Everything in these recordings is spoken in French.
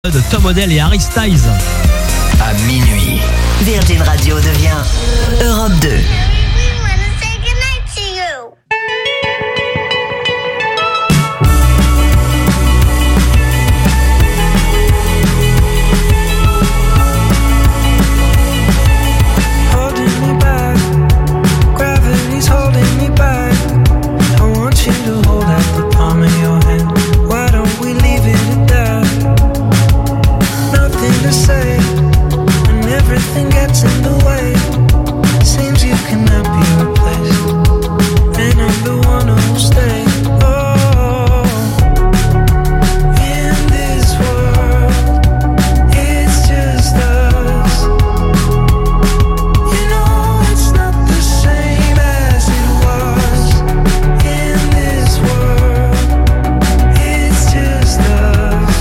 de Tom Odell et Harry Styles. À minuit, Virgin Radio devient Europe 2. Everything gets in the way. Seems you cannot be replaced, and I'm the one who'll stay. Oh, in this world, it's just us. You know it's not the same as it was. In this world, it's just us.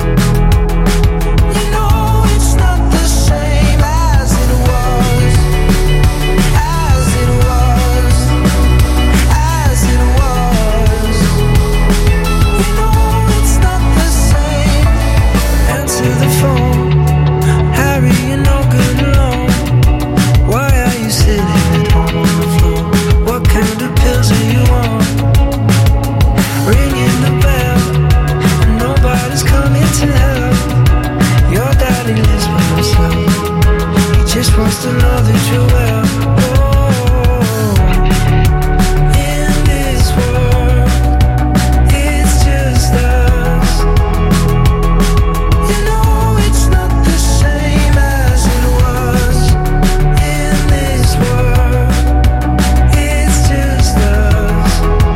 You know it's not the same as it was, as it was, as it was. You know it's not the same. Answer the phone, Harry, you're no good alone. Why are you sitting at home on the floor? What kind of pills are you on? Ringing the bell, and nobody's coming to help. Your daddy lives by himself. He just wants to know that you're well. Oh, in this world, it's just us. You know it's not the same as it was. In this world, it's just us.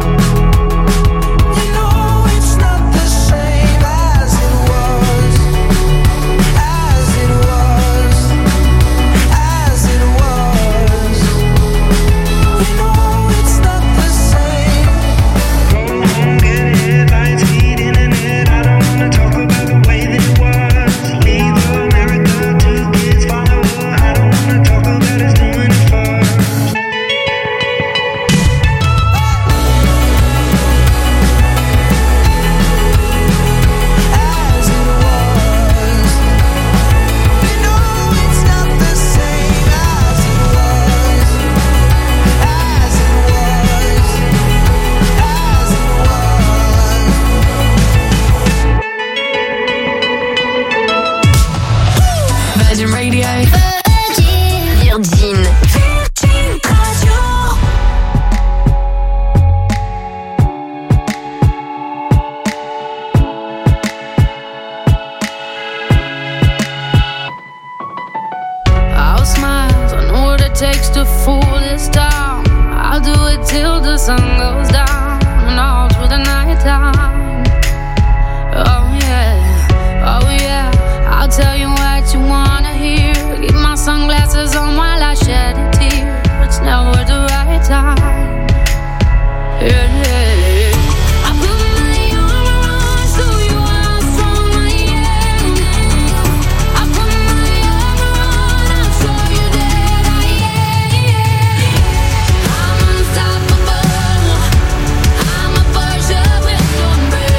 You know it's not the same as it was. As it was, as it was. You know it's not the same. Go home, get headlights, heat internet. I don't wanna talk about the way that it was. Leave America, 2 kids follow her. I don't wanna talk about us doing it first. As it was. You know it's not the same as it was. As it was. As it was. Virgin Radio. Virgin. I'll smile, I know what it takes to fool this town. I'll do it till the sun goes down and all through the night time. Oh yeah, I'll tell you what you wanna hear. Keep my sunglasses on while I shed a tear. It's never the right time. Yeah. I put my armor on so you are from my end. I put my armor on, I'll show you that I am. I'm unstoppable. I'm a Porsche with no brakes.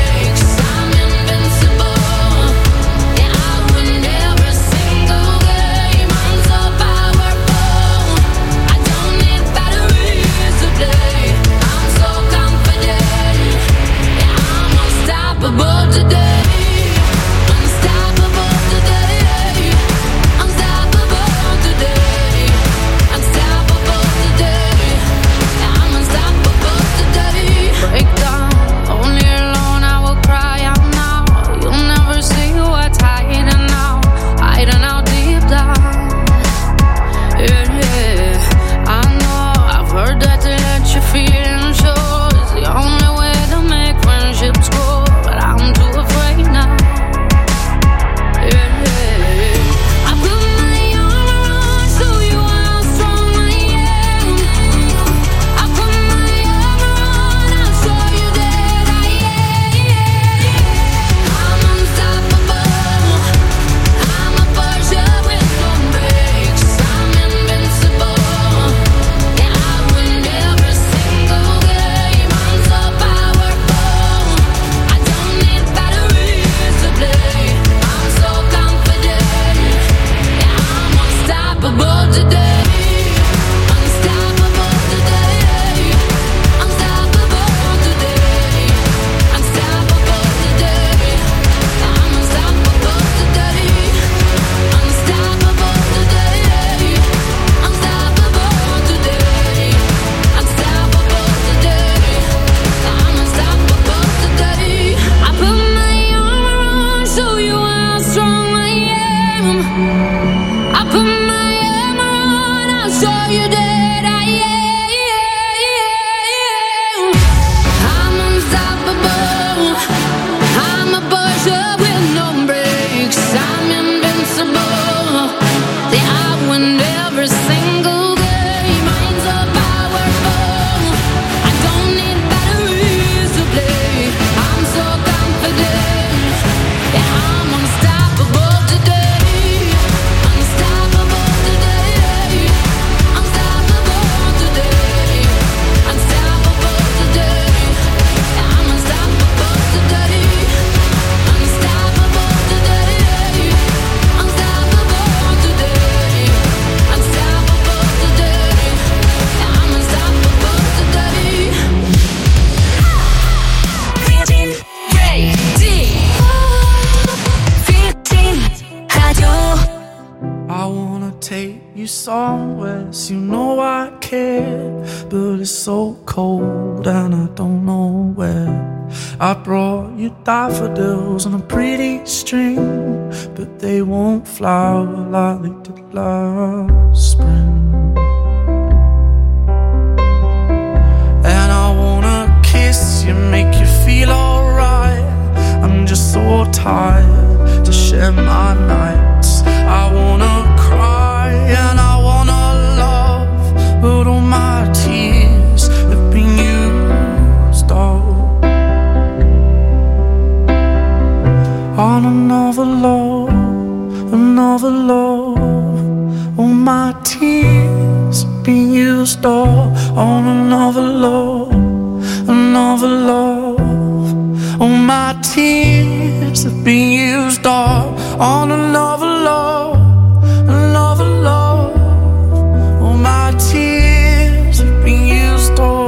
take you somewhere, so you know I care. But it's so cold and I don't know where. I brought you daffodils on a pretty string, but they won't flower like they did last spring. And I wanna kiss you, make you feel alright. I'm just so tired to share my nights. I wanna cry and I wanna love, but all my tears have been used up on another love, another love. All my tears have been used up on another love, another love. All my tears have been used up on another love, another love. All my tears have been used up.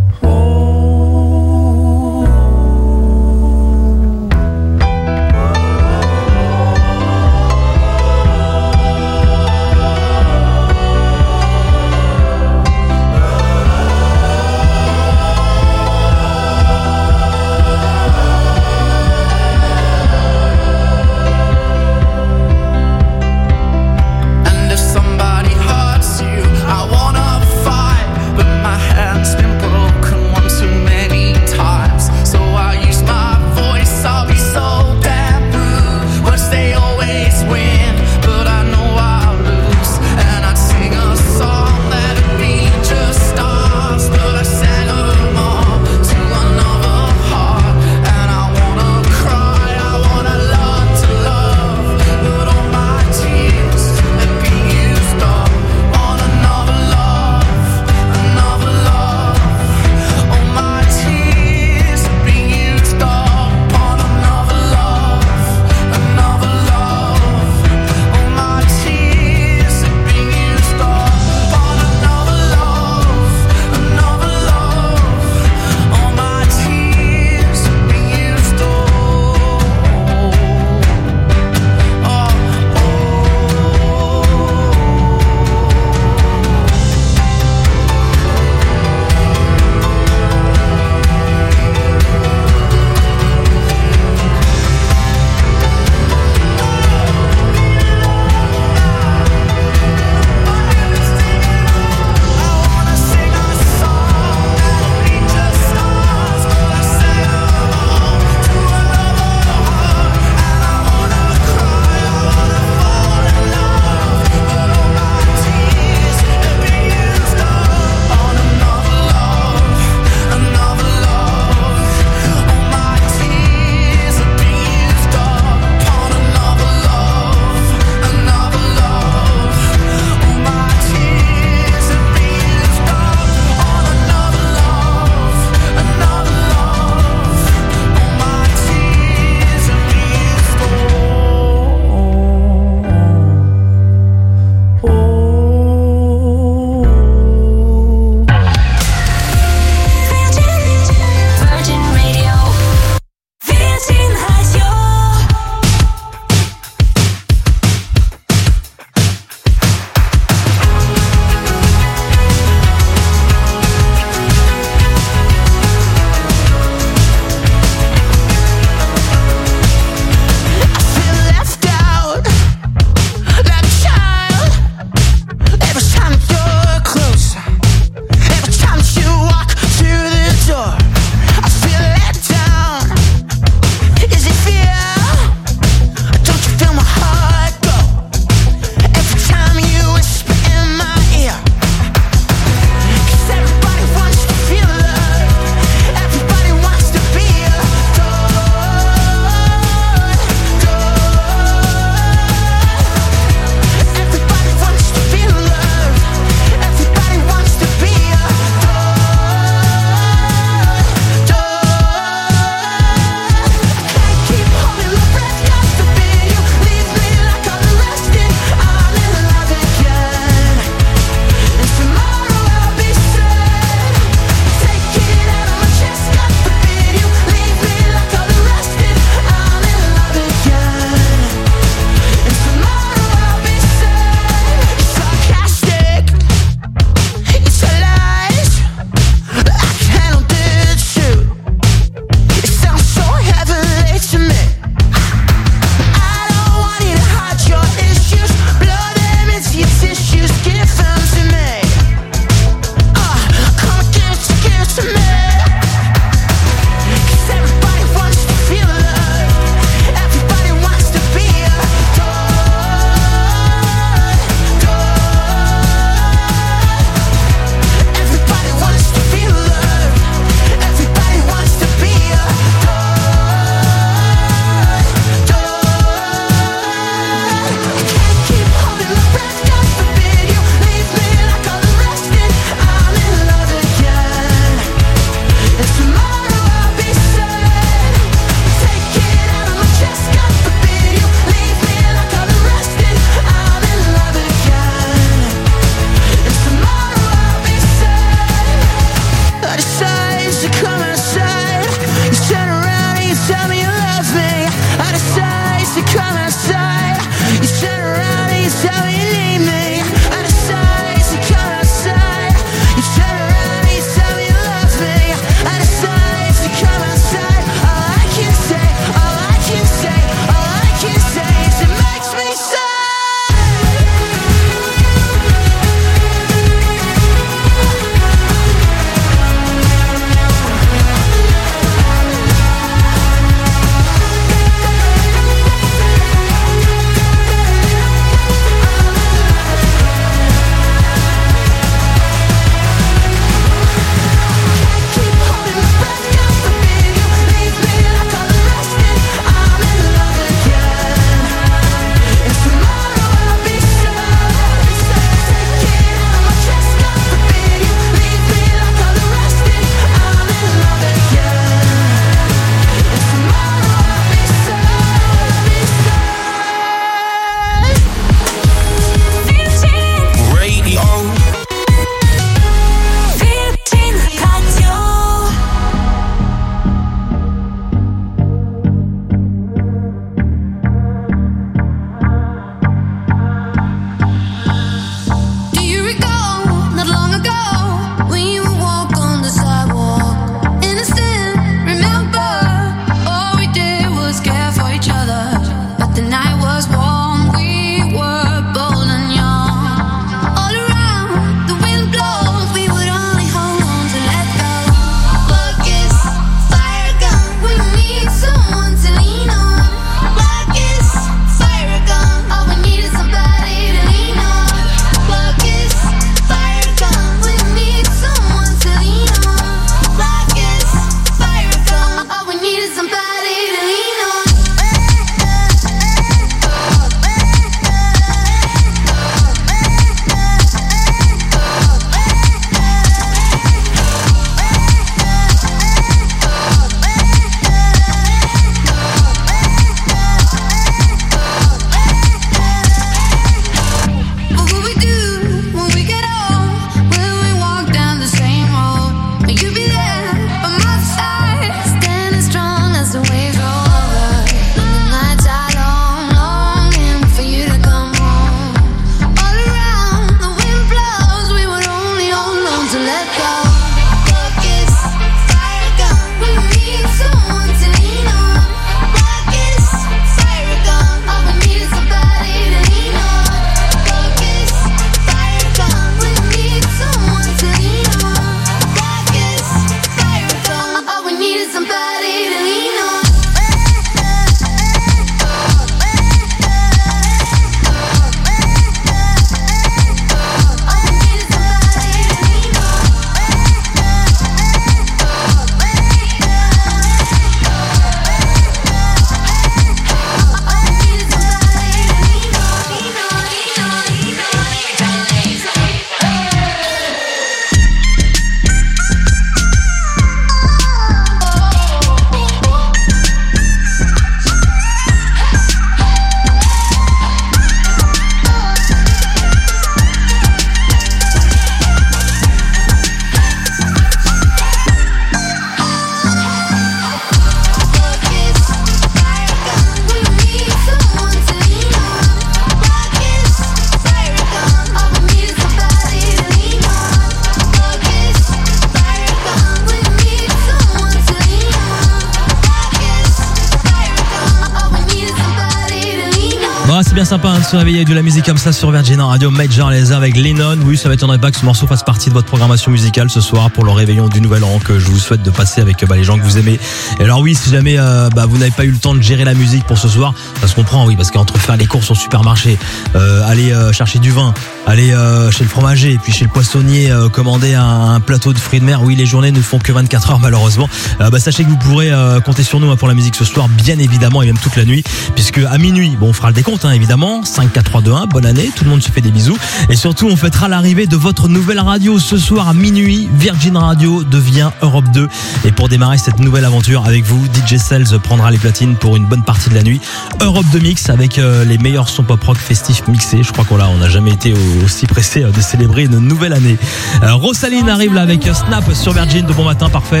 c'est bien sympa de se réveiller avec de la musique comme ça sur Virgin Radio. Major Lazer avec Lennon. Oui, ça m'étonnerait pas que ce morceau fasse partie de votre programmation musicale ce soir pour le réveillon du Nouvel An que je vous souhaite de passer avec les gens que vous aimez. Et alors oui, si jamais vous n'avez pas eu le temps de gérer la musique pour ce soir, ça se comprend, oui, parce qu'entre faire les courses au supermarché, aller chercher du vin, aller chez le fromager et puis chez le poissonnier commander un plateau de fruits de mer, oui, les journées ne font que 24 heures malheureusement. Sachez que vous pourrez compter sur nous pour la musique ce soir, bien évidemment, et même toute la nuit, puisque à minuit, on fera le décompte, évidemment. 5, 4, 3, 2, 1, bonne année, tout le monde se fait des bisous. Et surtout, on fêtera l'arrivée de votre nouvelle radio ce soir à minuit. Virgin Radio devient Europe 2. Et pour démarrer cette nouvelle aventure avec vous, DJ Cells prendra les platines pour une bonne partie de la nuit. Europe 2 mix avec les meilleurs sons pop rock festifs mixés. Je crois qu'on n'a jamais été aussi pressé de célébrer une nouvelle année. Rosaline arrive là avec Snap sur Virgin de bon matin, parfait.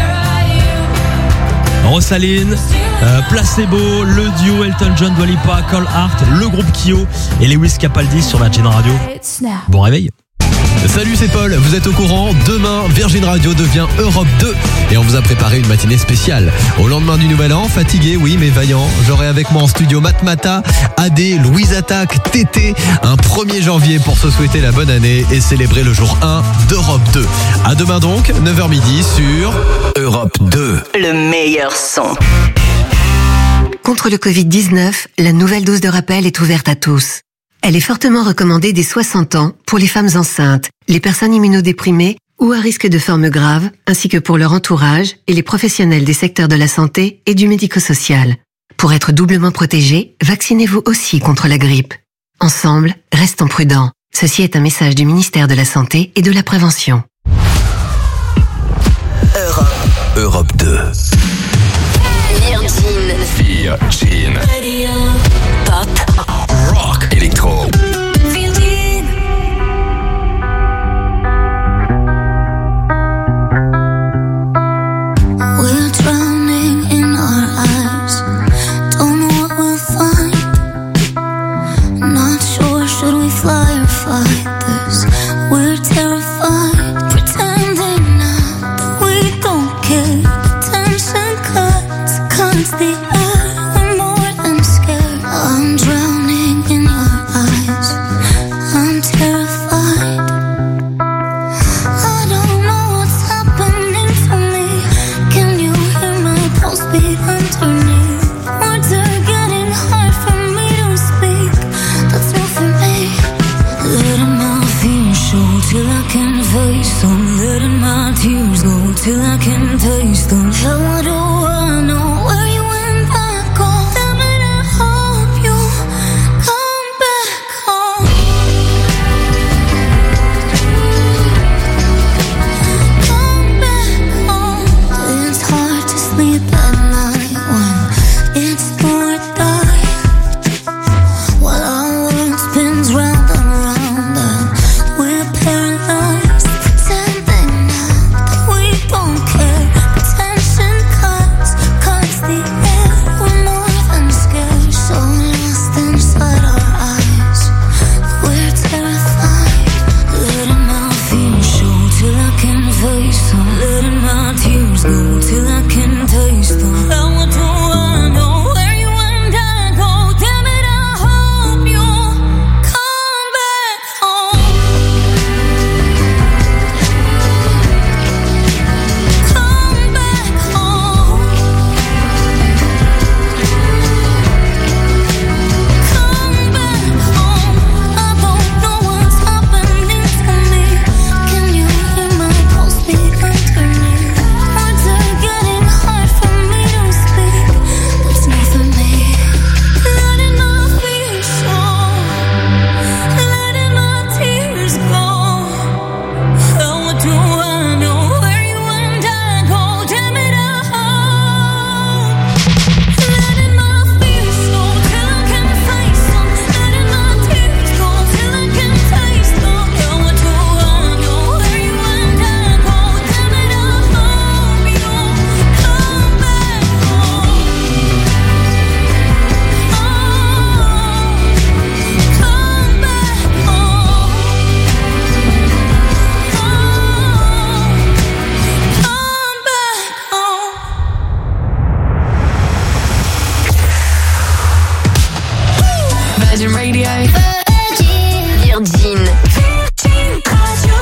Rosaline, Placebo, le duo Elton John, Dua Lipa, Cole Hart, le groupe Kyo et Lewis Capaldi sur Virgin Radio. Bon réveil. Salut, c'est Paul, vous êtes au courant, demain Virgin Radio devient Europe 2 et on vous a préparé une matinée spéciale. Au lendemain du Nouvel An, fatigué, oui mais vaillant, j'aurai avec moi en studio Matmata, AD, Louise Attaque, Tété, un 1er janvier pour se souhaiter la bonne année et célébrer le jour 1 d'Europe 2. À demain donc, 9h midi sur Europe 2. Le meilleur son. Contre le Covid-19, la nouvelle dose de rappel est ouverte à tous. Elle est fortement recommandée dès 60 ans pour les femmes enceintes, les personnes immunodéprimées ou à risque de formes graves, ainsi que pour leur entourage et les professionnels des secteurs de la santé et du médico-social. Pour être doublement protégés, vaccinez-vous aussi contre la grippe. Ensemble, restons prudents. Ceci est un message du ministère de la Santé et de la Prévention. Europe 2. Virgin. Pop. Rock. Électro. We're drowning in our eyes. Don't know what we'll find. Not sure, should we fly or fight this? We're terrified, pretending now that we don't care. Tension cuts the air. We're more than scared. I'm drowning in your eyes. I'm terrified. I don't know what's happening to me. Can you hear my pulse beat underneath? Words are getting hard for me to speak. That's not for me. Letting my fears show till I can face them. Letting my tears go till I can taste them. How do I know where you went? Virgin Radio.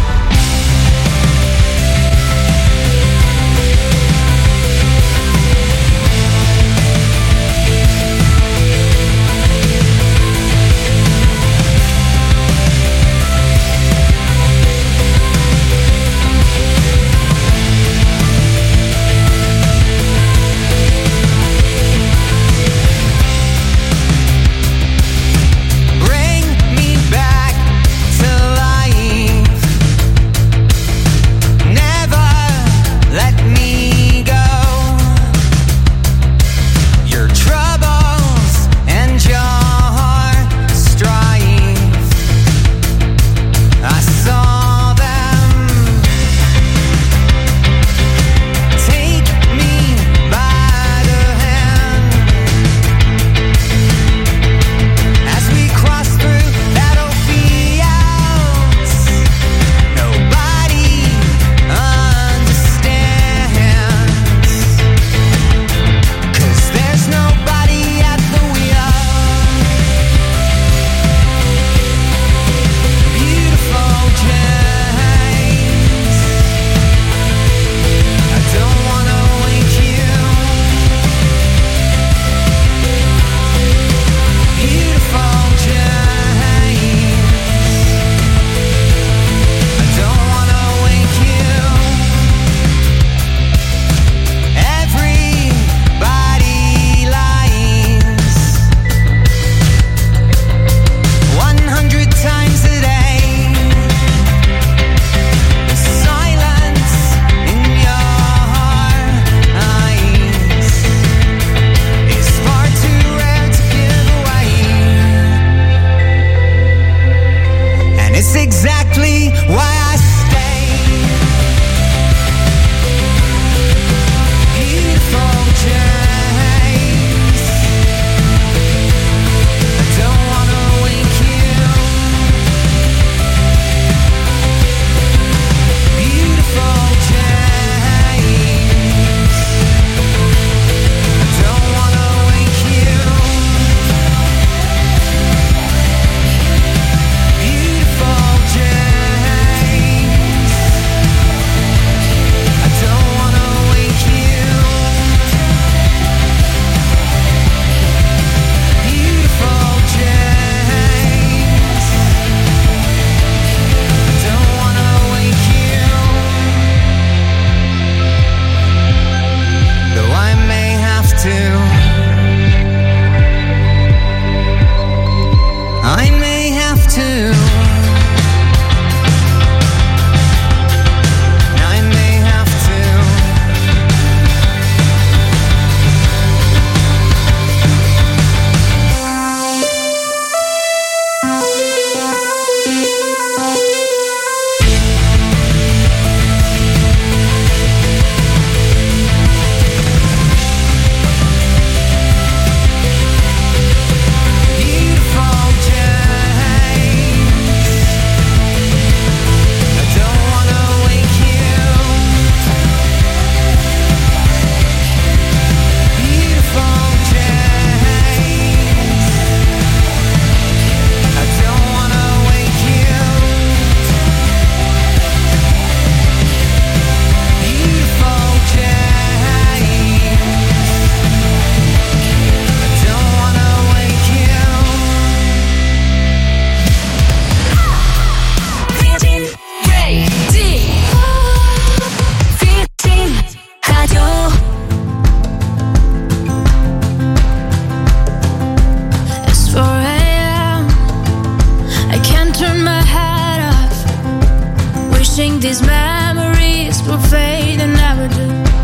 these memories will fade and never do.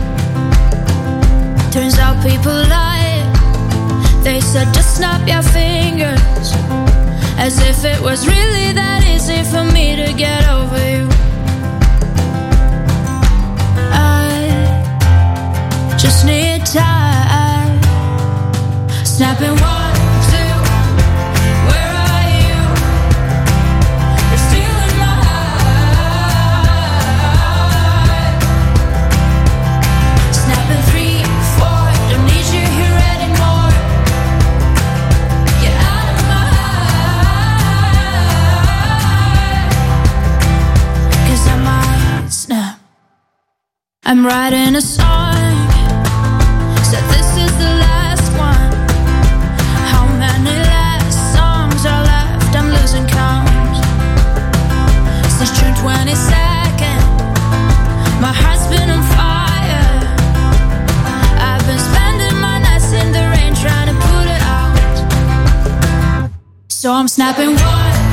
Turns out people lie. They said just snap your fingers, as if it was really that easy for me to get over you. I just need time. Snapping 1, 2, where are you? You're still in my heart. Snapping 3, 4, don't need you here anymore. Get out of my heart. I'm writing a song, so this is the last one. How many last songs are left? I'm losing count. Since June 22nd, my heart's been on fire. I've been spending my nights in the rain trying to put it out. So I'm snapping 1, 2.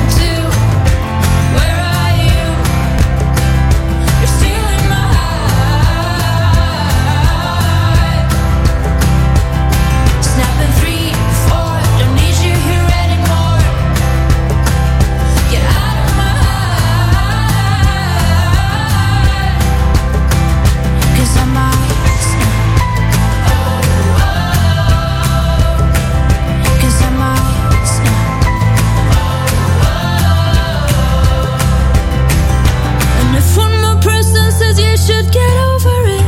Where are you? You're stealing my heart. Snapping 3, 4. Don't need you here anymore. Get out of my heart. 'Cause I might snap. Oh, oh. 'Cause I might snap. And if one more person says you should get over it,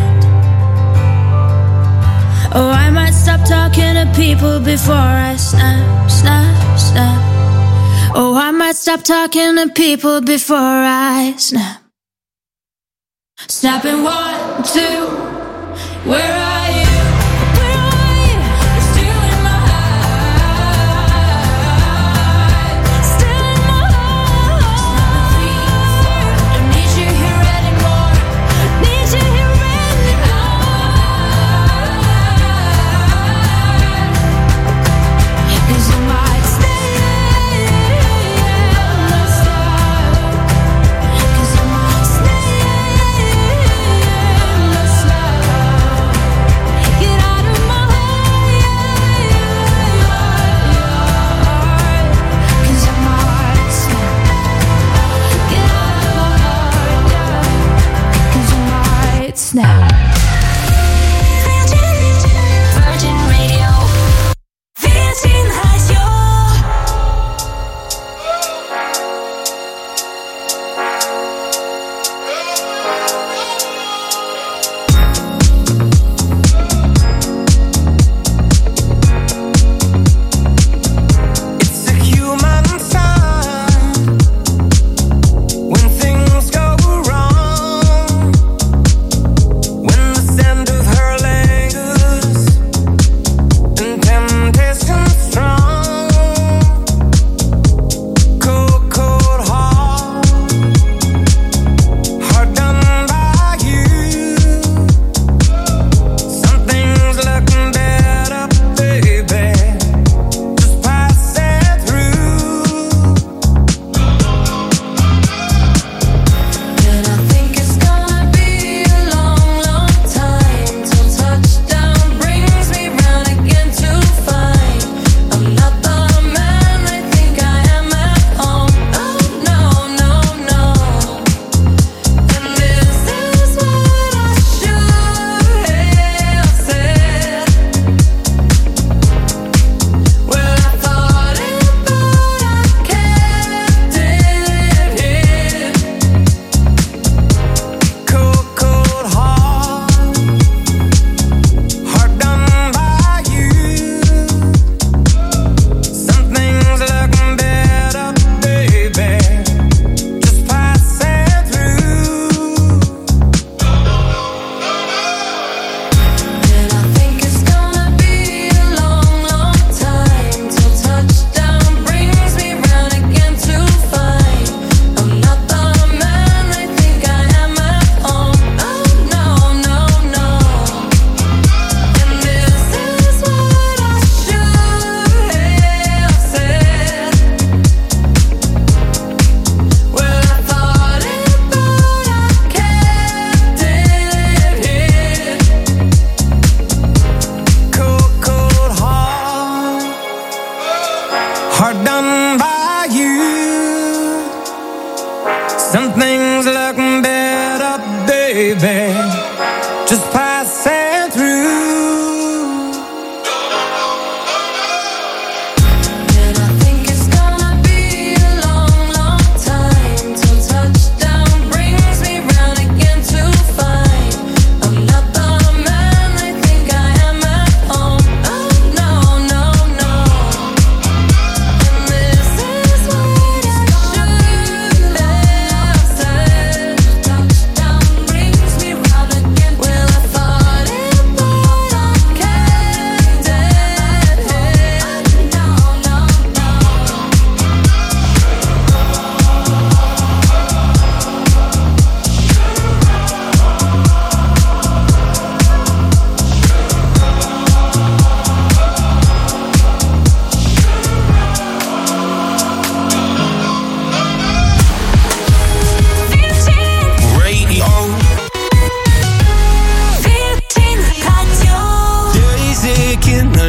oh, I might stop talking to people before I snap, snap, snap. Oh, I might stop talking to people before I snap. Snapping 1, 2. Where are you? Where are you? You're stealing my heart. Stealing my heart. 3, 4. Don't need you here anymore. Need you here anymore. 'Cause I might stay. Let's stop. 'Cause I might stay. Let's stop.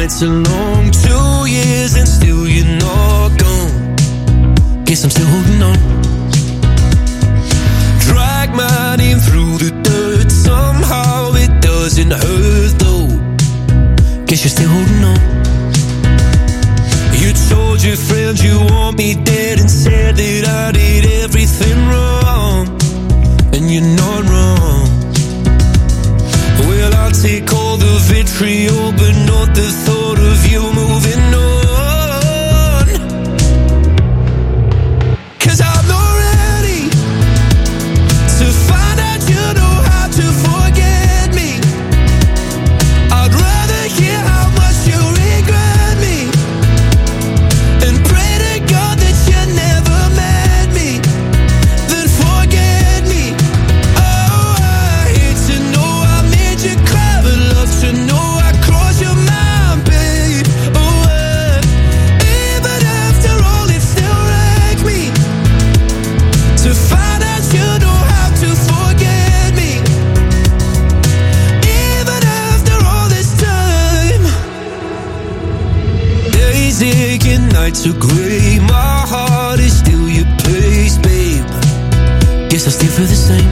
nights are long, 2 years and still you're not gone. Guess I'm still holding on. Drag my name through the dirt, somehow it doesn't hurt though. Guess you're still holding on. You told your friends you want me dead and said that I did everything wrong. And you're not wrong. Well, I'll take all the vitriol, but not the thought of you moving on. 'Cause I'm not ready to find out you know how to forget me. I'd rather hear how much you regret me and pray to God that you never met me than forget me. Oh, I hate to know I made you cry, but love to know I crossed your mind, babe. Oh, even after all it still wrecked me to find out you know how to forget me. Even after all this time. Days aching, nights are grey, my heart is still your place, babe. Guess I still feel the same.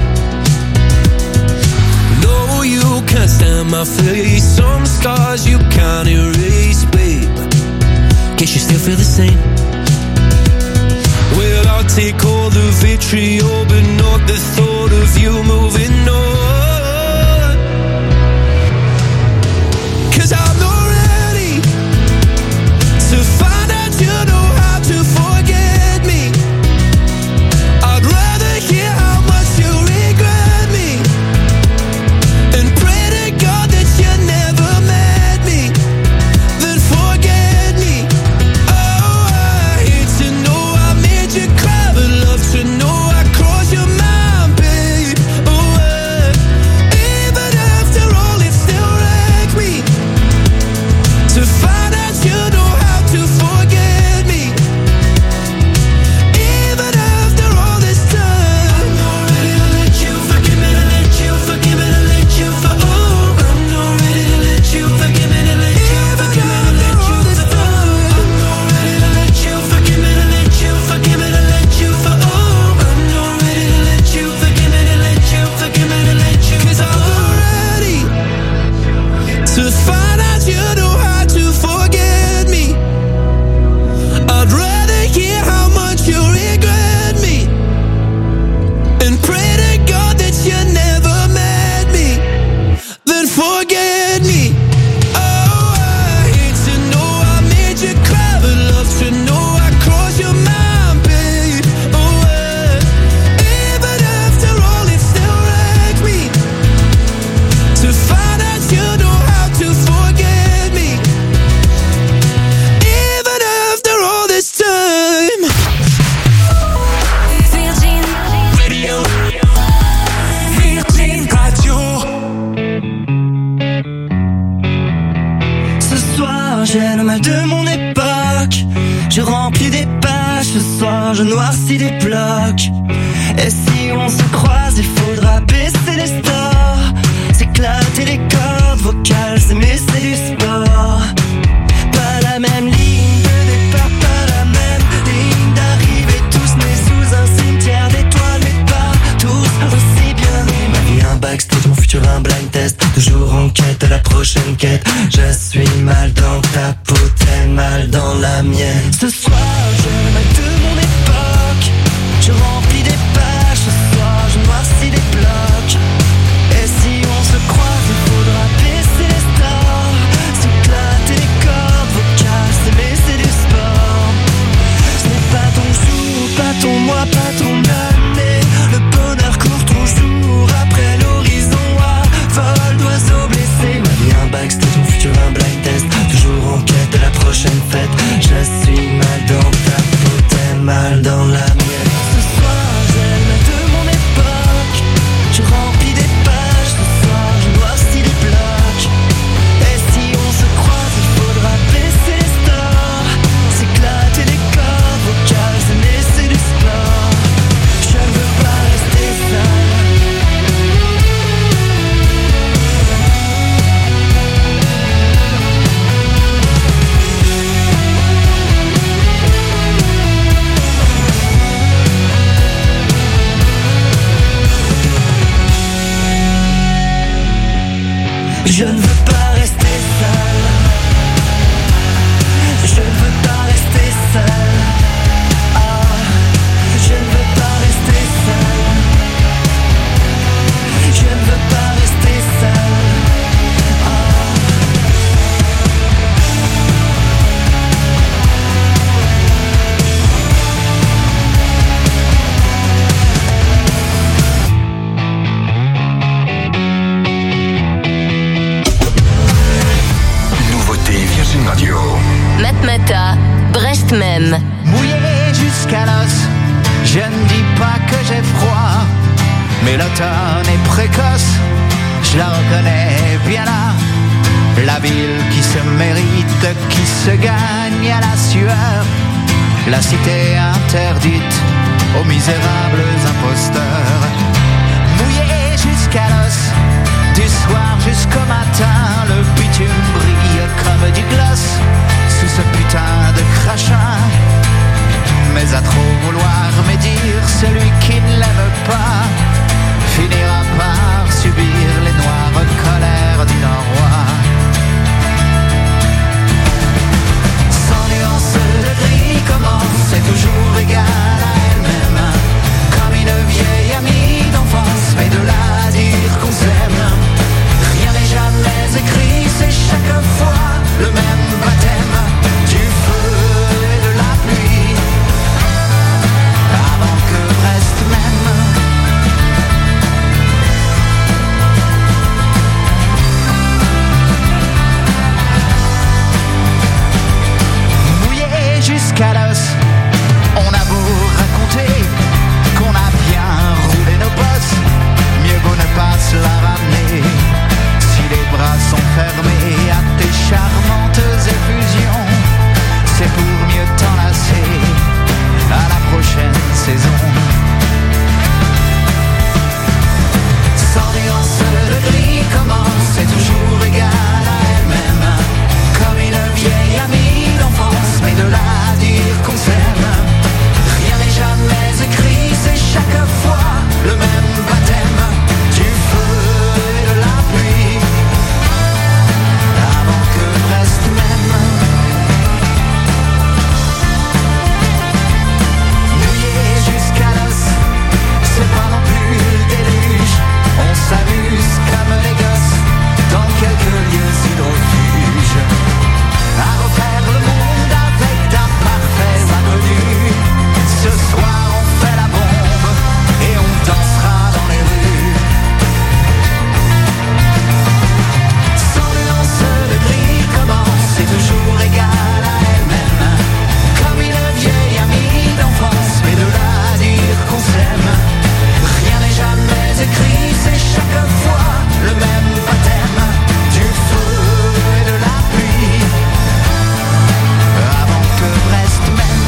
No, you can't stand my face, some scars you can't erase, babe. Guess you still feel the same. Well, I'll take all the vitriol, but not the thought of you moving on. 'Cause I'm not ready to find out you know how to forget me. I'd rather hear how much you regret me and pray to God that you never met me than forget me. Oh, I hate to know I made you cry, but love to know I crossed your mind, babe. Oh, even after all it still wrecked me to find out you know how to forget me. Even after all this time. I'm not ready to let you forgive me, to let you forgive me, to let you for. Oh, I'm not ready to let you forgive me, to let you forgive me, to let you for. I'm not ready to let you forgive me, to let you forgive me, to let you for. Oh, I'm not ready to let you forgive me, to let you forgive me, to let you. 'Cause I'm not ready to find out you know how to forget me. I'd rather hear how much you regret me and pray to God that you never met me than forget me. Oh, I hate to know I made you cry, but love to know I crossed your mind, babe. Oh, even after all it still wrecked me to find out you know how to forget me. Even after all this time. Virgin Radio. Virgin Radio. Ce soir j'ai le mal de mon époque. Je remplis des pages, ce soir je noircis des blocs. Et si on se croise, il faudra baisser les stores, s'éclater les cordes vocales, s'aimer c'est du sport. Pas la même ligne de départ, pas la même ligne d'arrivée. Tous nés sous un cimetière d'étoiles, mais pas tous aussi bien nés. Ma vie un backstage, mon futur un blind test. Toujours en quête de la prochaine quête. Je suis mal dans ta peau, t'es mal dans la mienne. Ce soir j'ai le mal de mon époque. Je remplis des pages, ce soir je noircis des blocs. Et si on se croise, il faudra baisser les stores, s'éclater les cordes vocales, s'aimer c'est du sport. Ce n'est pas ton jour, pas ton mois, pas ton année. Le bonheur court toujours après l'horizon à vol d'oiseaux blessés. Ma vie un backstage, mon futur un blind test. Toujours en quête de la prochaine fête. Je suis mal dans Virgin Radio. Matmata, Brest même. Mouillé jusqu'à l'os, je ne dis pas que j'ai froid, mais l'automne est précoce, je la reconnais bien là. La ville qui se mérite, qui se gagne à la sueur, la cité interdite aux misérables imposteurs. Mouillé jusqu'à l'os, du soir jusqu'au matin, le bitume brille comme du gloss sous ce putain de crachin. Mais à trop vouloir médire, celui qui ne l'aime pas finira par subir les noires colères du Nord-Roi. Sans nuance de gris commence, c'est toujours égal à elle-même, comme une vieille amie d'enfance, mais de là à dire qu'on s'aime, rien n'est jamais écrit, c'est chaque fois le même baptême du feu et de la pluie, avant que Brest m'aime. Mouillé jusqu'à l'os, on a beau raconter qu'on a bien roulé nos bosses, mieux vaut ne pas se la ramener. Si les bras sont fermés à tes charmantes effusions, c'est pour mieux t'enlacer à la prochaine saison. Sans nuance de gris commence, c'est toujours égal à elle-même, comme une vieille amie d'enfance, mais de là à dire qu'on s'aime, rien n'est jamais écrit, c'est chaque fois le même baptême du feu et de la pluie, avant que Brest m'aime. Mouillé jusqu'à l'os, c'est pas non plus le déluge, on s'amuse comme les gosses dans quelques lieux hydrofuges, à refaire le monde avec d'un parfait inconnu. Ce soir on fait la bombe et on dansera dans les rues. Sans nuance de gris commence, c'est toujours égal à elle-même, comme une vieille amie d'enfance, mais de là à dire qu'on s'aime, rien n'est jamais écrit, c'est chaque fois le même baptême du feu et de la pluie, avant que Brest m'aime.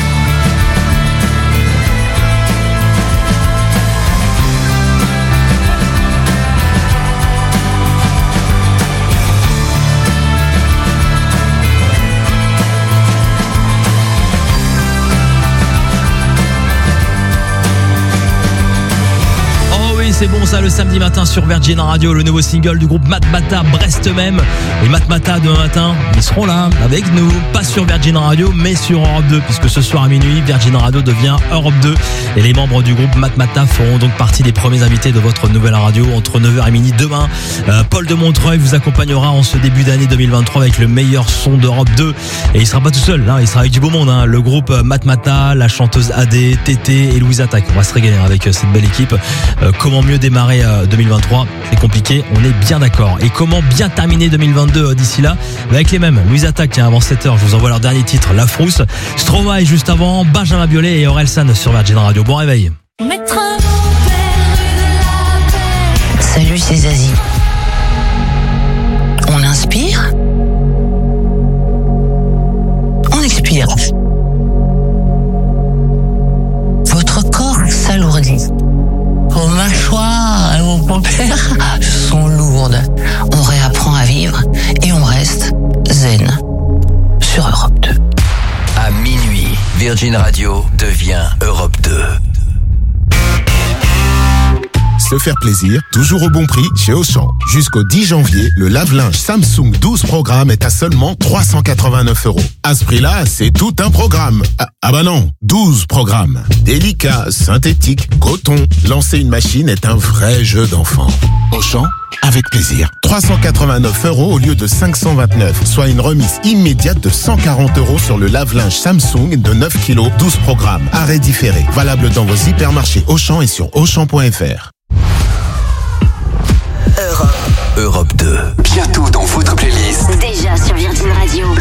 Oh oui, c'est bon ça le samedi matin sur Virgin Radio, le nouveau single du groupe Matmata, Brest même. Et Matmata demain matin, ils seront là avec nous, pas sur Virgin Radio mais sur Europe 2, puisque ce soir à minuit, Virgin Radio devient Europe 2 et les membres du groupe Matmata feront donc partie des premiers invités de votre nouvelle radio entre 9h et minuit demain. Paul de Montreuil vous accompagnera en ce début d'année 2023 avec le meilleur son d'Europe 2 et il sera pas tout seul, hein, il sera avec du beau monde, hein, le groupe Matmata, la chanteuse AD, Tété et Louise Attaque. On va se régaler avec cette belle équipe. Comment mieux démarrer 2023? C'est compliqué, on est bien d'accord. Et comment bien terminer 2022 d'ici là? Avec les mêmes. Louise Attaque, tiens, avant 7h, je vous envoie leur dernier titre, La Frousse. Stromae juste avant, Benjamin Biolay et Orelsan sur Virgin Radio. Bon réveil. Salut, c'est Zazie. On inspire, on expire. Votre corps s'alourdit. Vos mâchoires et vos paupières sont lourdes. On réapprend à vivre et on reste zen sur Europe 2. À minuit, Virgin Radio devient Europe 2. Se faire plaisir, toujours au bon prix chez Auchan. Jusqu'au 10 janvier, le lave-linge Samsung 12 programmes est à seulement 389 €. À ce prix-là, c'est tout un programme. Ah bah non, 12 programmes. Délicat, synthétique, coton. Lancer une machine est un vrai jeu d'enfant. Auchan, avec plaisir. 389 € au lieu de 529, soit une remise immédiate de 140 € sur le lave-linge Samsung de 9 kg, 12 programmes. Arrêt différé. Valable dans vos hypermarchés Auchan et sur Auchan.fr. Europe 2. Bientôt dans votre playlist. Déjà sur Virgin Radio.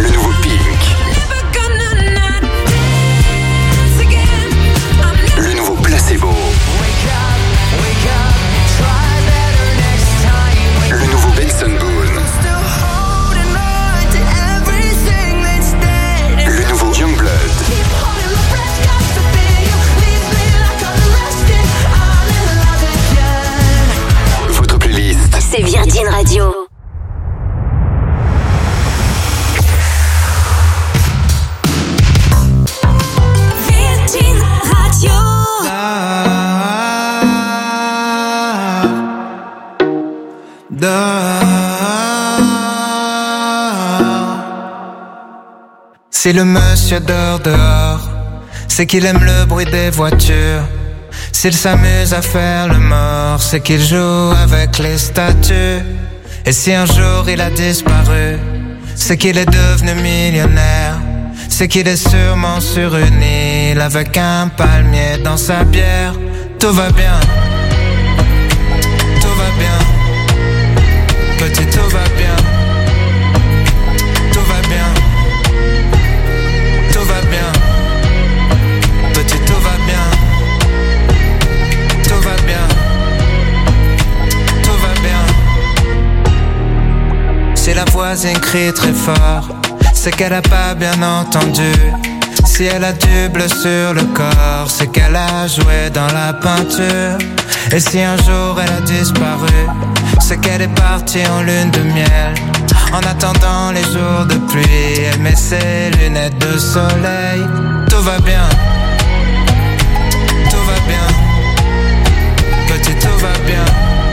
Si le monsieur dort dehors, c'est qu'il aime le bruit des voitures. S'il s'amuse à faire le mort, c'est qu'il joue avec les statues. Et si un jour il a disparu, c'est qu'il est devenu millionnaire. C'est qu'il est sûrement sur une île avec un palmier dans sa bière. Tout va bien, tout va bien, petit tout va bien, tout va bien, tout va bien, petit tout va bien, tout va bien, tout va bien. Si la voisine crie très fort, c'est qu'elle a pas bien entendu. Si elle a du bleu sur le corps, c'est qu'elle a joué dans la peinture. Et si un jour elle a disparu, c'est qu'elle est partie en lune de miel. En attendant les jours de pluie, elle met ses lunettes de soleil. Tout va bien, tout va bien, petit tout va bien,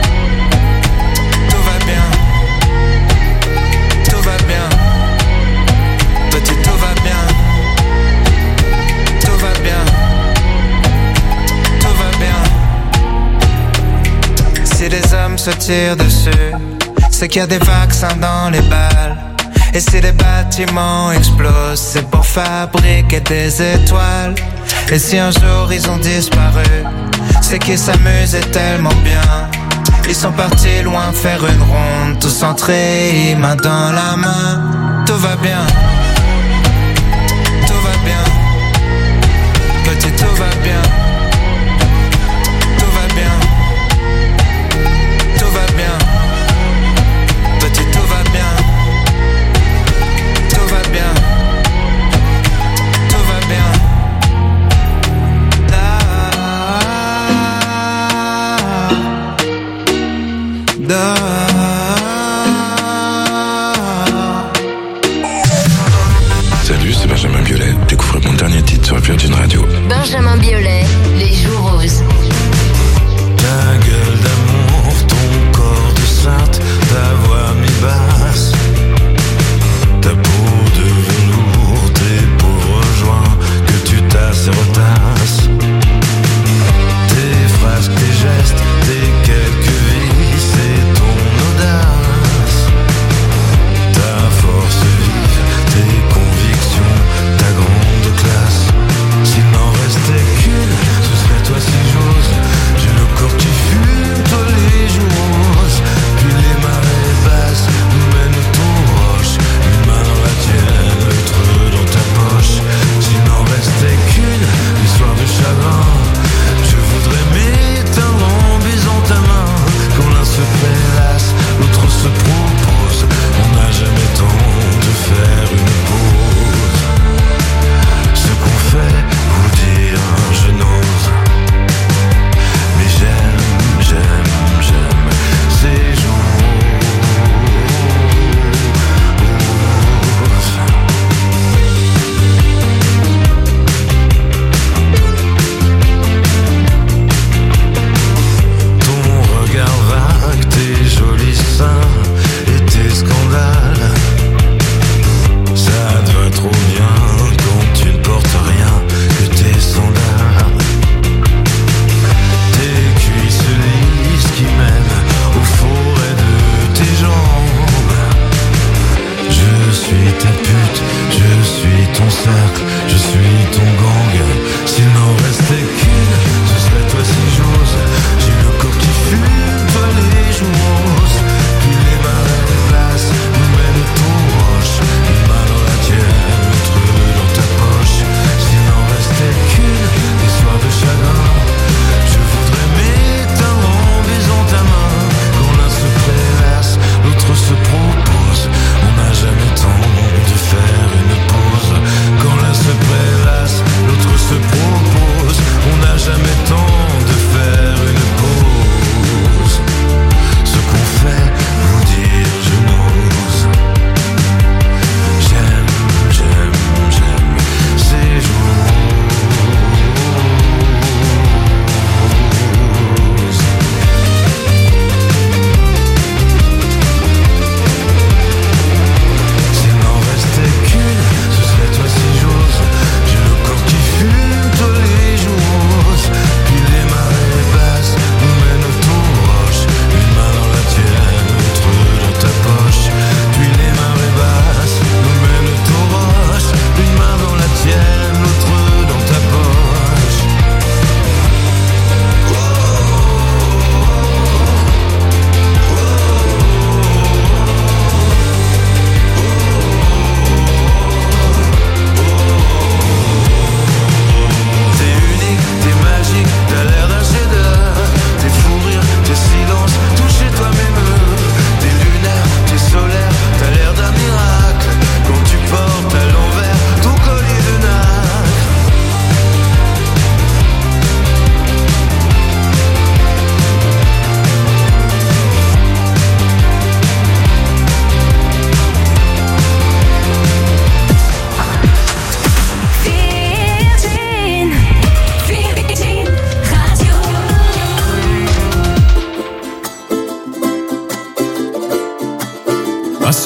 tout va bien, tout va bien, petit tout va bien. Tout va bien, tout va bien. Si les hommes se tirent dessus, c'est qu'il y a des vaccins dans les balles. Et si les bâtiments explosent, c'est pour fabriquer des étoiles. Et si un jour ils ont disparu, c'est qu'ils s'amusaient tellement bien. Ils sont partis loin faire une ronde, tous entrés, main dans la main. Tout va bien, tout va bien, petit tout va bien, tout va bien, tout va bien, petit tout va bien, tout va bien, tout va bien. Salut, c'est Benjamin Biolay. Découvrez mon dernier titre sur Virgin Radio. Benjamin Biolay, Les Jours Roses. Ta gueule d'amour, ton corps de sainte, ta voix mi-basse, ta peau de velours, tes pauvres joints que tu tasses et retasses, tes phrases, tes gestes, tes quelques vices et ton audace, ta force vive, tes convictions, ta grande classe. S'il n'en restait qu'une, ce serait toi si j'ose. J'ai le corps qui fume, toi les joues roses, puis les marées basses.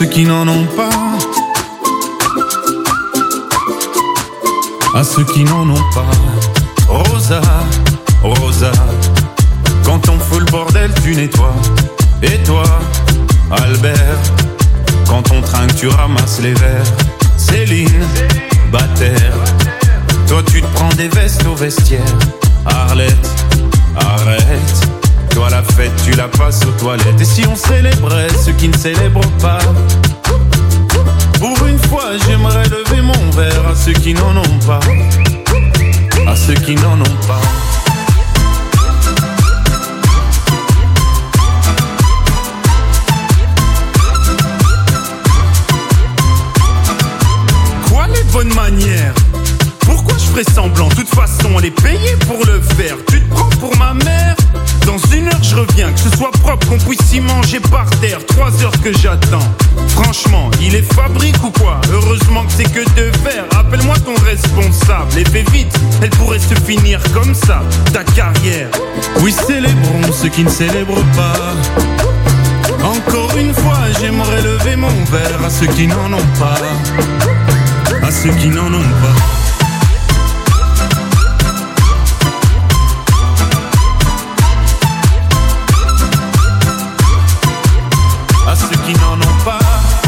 ceux qui n'en ont pas. À ceux qui n'en ont pas. Rosa, Rosa, quand on fout le bordel tu nettoies. Et toi, Albert, quand on trinque tu ramasses les verres. Céline, Bataire, toi tu te prends des vestes au vestiaire. Arlette, arrête, toi la fête tu la passes aux toilettes. Et si on célébrait ceux qui ne célèbrent pas? Pour une fois j'aimerais lever mon verre à ceux qui n'en ont pas. À ceux qui n'en ont pas. Quoi les bonnes manières? Pourquoi je ferais semblant? De toute façon on est payé pour le faire. Tu te prends pour ma mère? Dans 1 heure je reviens, que ce soit propre, qu'on puisse y manger par terre. 3 heures que j'attends. Franchement, il est fabrique ou quoi? Heureusement que c'est que de verre. Appelle-moi ton responsable et fais vite, elle pourrait se finir comme ça, ta carrière. Oui, célébrons ceux qui ne célèbrent pas. Encore une fois, j'aimerais lever mon verre à ceux qui n'en ont pas. À ceux qui n'en ont pas. À ceux qui n'en ont pas.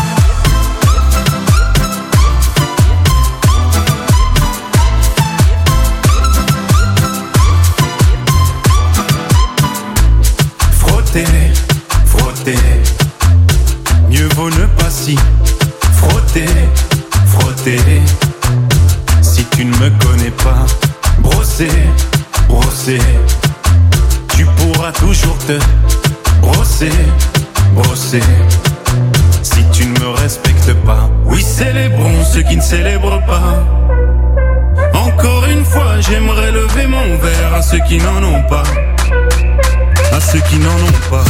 Frotter, frotter, mieux vaut ne pas s'y frotter, frotter. Si tu ne me connais pas, brosser, brosser, tu pourras toujours te brosser, brosser. Si tu ne me respectes pas, oui célébrons ceux qui ne célèbrent pas. Encore une fois j'aimerais lever mon verre à ceux qui n'en ont pas. À ceux qui n'en ont pas.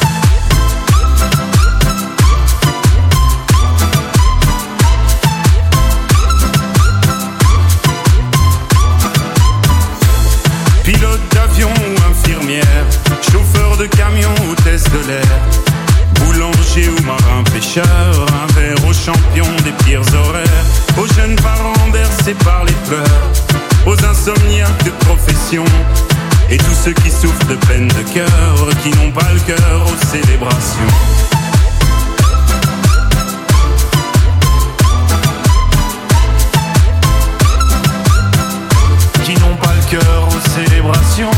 Pilote d'avion ou infirmière, chauffeur de camion, hôtesse de l'air, boulanger ou marin pêcheur, un verre aux champions des pires horaires, aux jeunes parents bercés par les pleurs, aux insomniaques de profession, et tous ceux qui souffrent de peine de cœur, qui n'ont pas le cœur aux célébrations. Qui n'ont pas le cœur aux célébrations.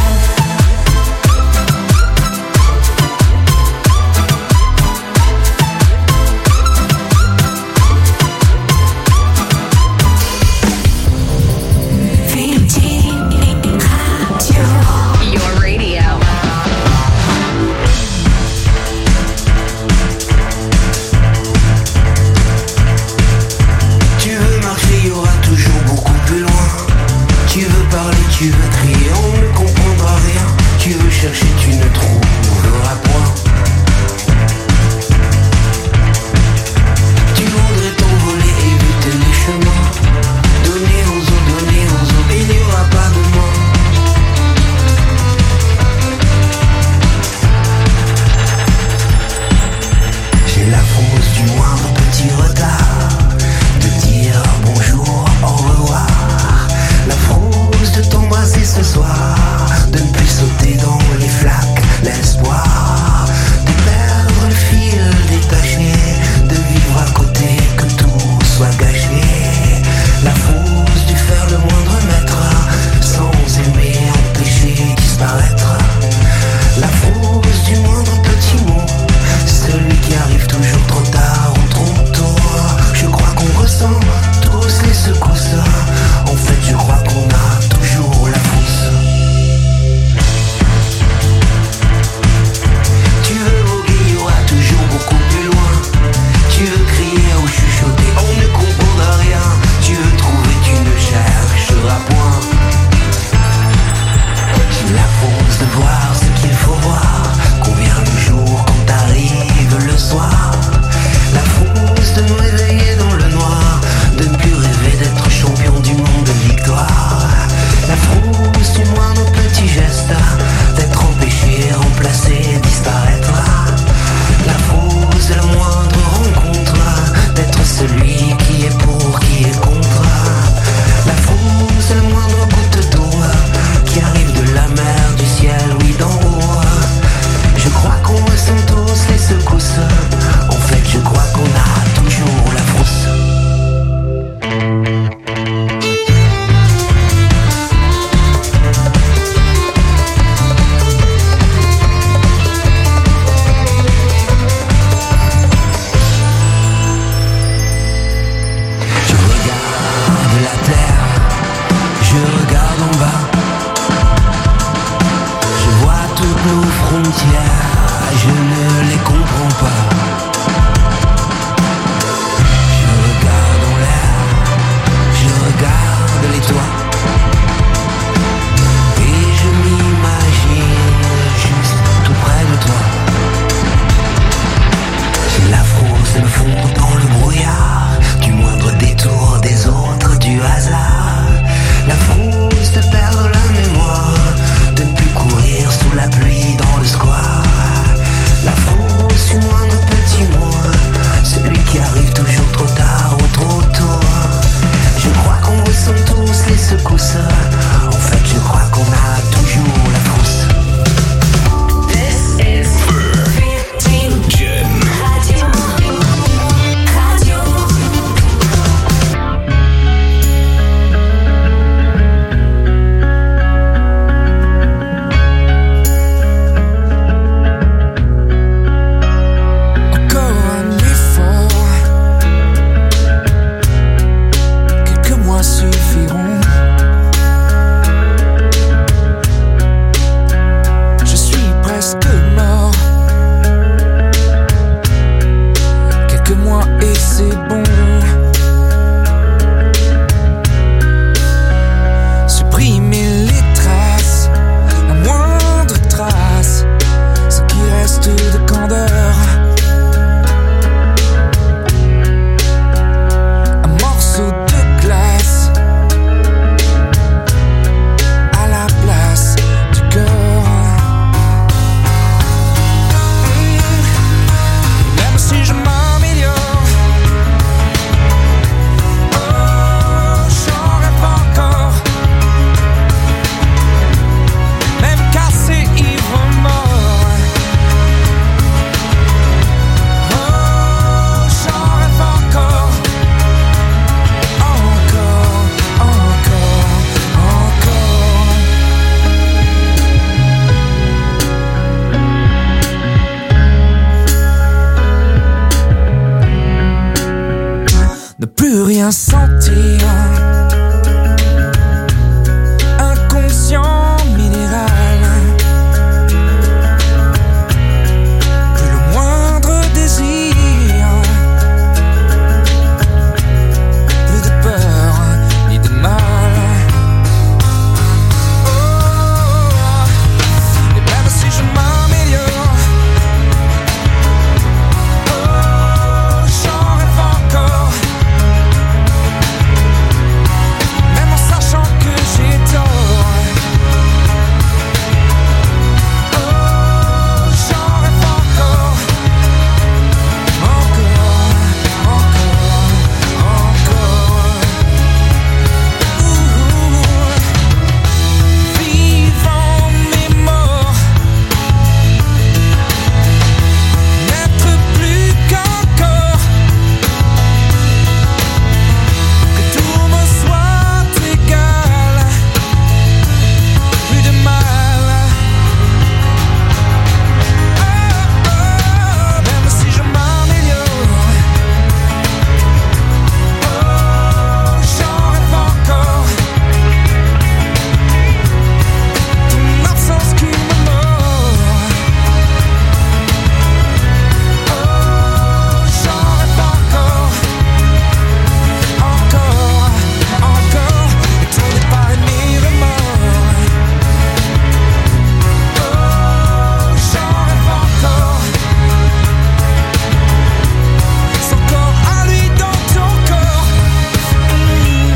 gentil, hein.